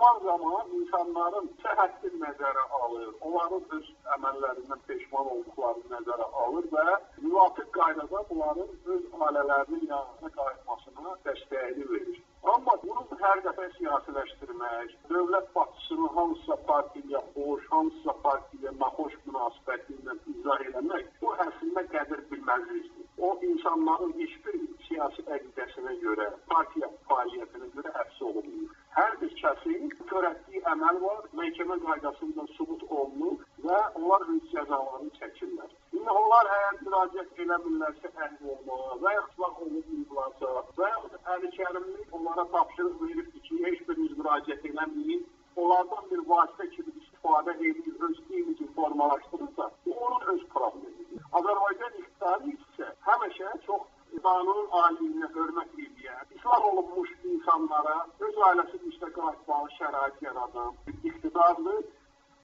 zaman insanların səhhətini nəzərə alır, onların öz əməllərindən peşman olduqlarını nəzərə alır və müvafiq qaydada bunların öz ailələrinin yanına qayıtmasına dəstəyini verir. Amma bunu hər dəfə siyasiləşdirmək, dövlət başçısını hansısa partiyaya xoş, hansısa partiyaya naxoş münasibəti ilə izah eləmək, bu əslində qədir bilməzlikdir. O, insanların heç bir siyasi əqidəsinə görə, partiya fəaliyyətinə görə həbs olunmuyor. Hər bir kəsin törətdiyi əməl var, məhkəmə qaydasında sübut olunur və onlar öz cəzalarını çəkirlər. İndi onlar əgər müraciət eləmirlərsə əhv olmağa və yaxud olunurlarsa və yaxud Əli-Kərimli onlara tapşırıq veribdir ki, heç biriniz müraciət eləməyin, onlardan bir vasitə kimi istifadə edir, öz imicini formalaşdırırsa, bu onun öz problemidir. Azərbaycan iqtidarı isə həmişə çox qanunun aliliyinə hörmət edən, islah olunmuş insanlara öz ailəsinin üstə qayıtmalı şərait yaradan iqtidardır